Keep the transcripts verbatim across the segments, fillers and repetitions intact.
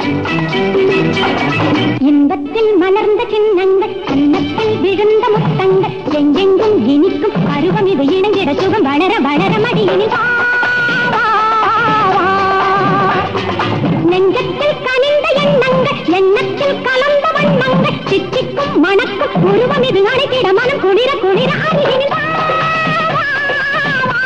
இன்பத்தில் மலர்ந்த சின்னங்கள், கன்னத்தில் விழுந்த முத்தங்கள், எங்கெங்கும் இனிக்கும் பருவம் இது இணைந்திட சுகம் வளர வளர மடியினில் வா, வா, வா. நெஞ்சத்தில் கனிந்த எண்ணங்கள், எண்ணத்தில் கலந்த வண்ணங்கள், சித்திக்கும் மணக்கும் உருவம் இது அழைத்திட மனம் குளிர குளிர அருகினில் வா, வா, வா.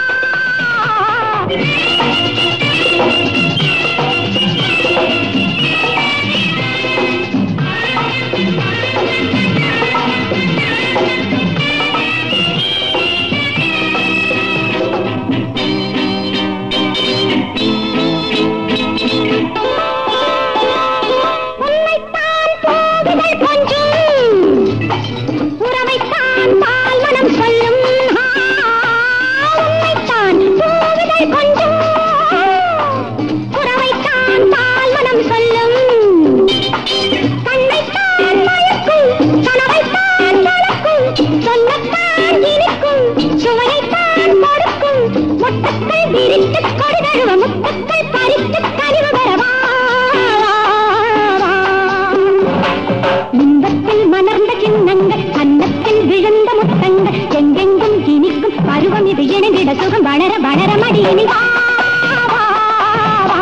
இன்பத்தில் மலர்ந்த சின்னங்கள், கன்னத்தில் விழுந்த முத்தங்கள், எங்கெங்கும் இனிக்கும் பருவம் இது இணைந்திட சுகம் வளர வளர மடியினில் வா, வா, வா.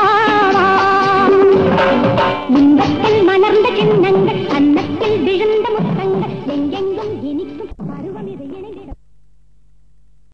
இன்பத்தில் மலர்ந்த சின்னங்கள், கன்னத்தில் விழுந்த